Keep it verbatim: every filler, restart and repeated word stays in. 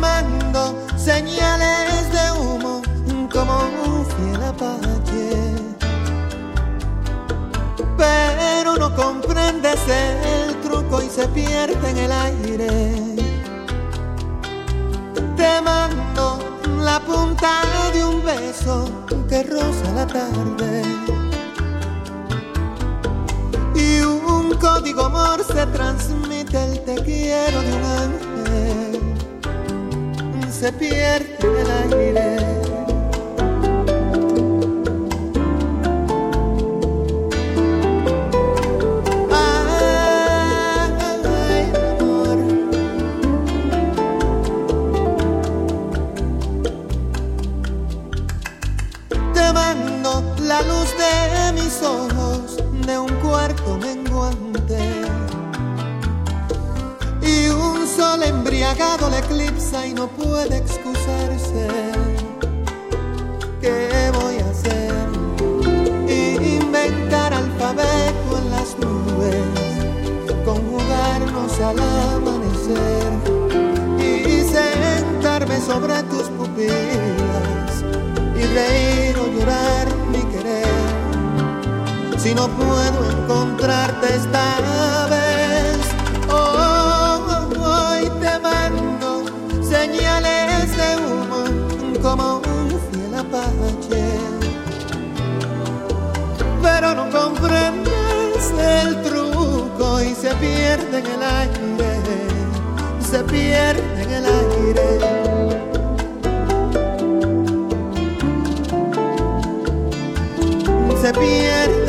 mando señales de humo como un fiel apache, pero no comprendes el truco y se pierde en el aire. Te mando la punta de un beso que roza la tarde y un código Morse transmite el te quiero de un ángel. Se pierde en el aire. Ay, amor. Te mando la luz de mis ojos de un cuarto menguante y un sol embriagado le eclipsa y no puede excusarse. ¿Qué voy a hacer? Inventar alfabeto en las nubes, conjugarnos al amanecer y sentarme sobre tus pupilas y reír o llorar mi querer. Si no puedo encontrarte esta vez, hoy te mando señales de humo como un fiel apache, pero no comprendes el truco y se pierde en el aire, se pierde en el aire. Se pierde